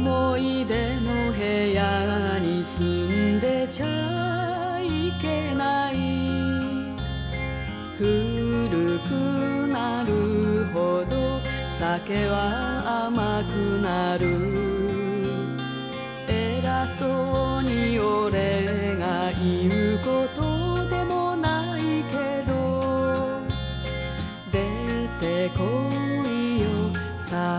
思い出の部屋に住んでちゃいけない。古くなるほど酒は甘くなる。偉そうに俺が言う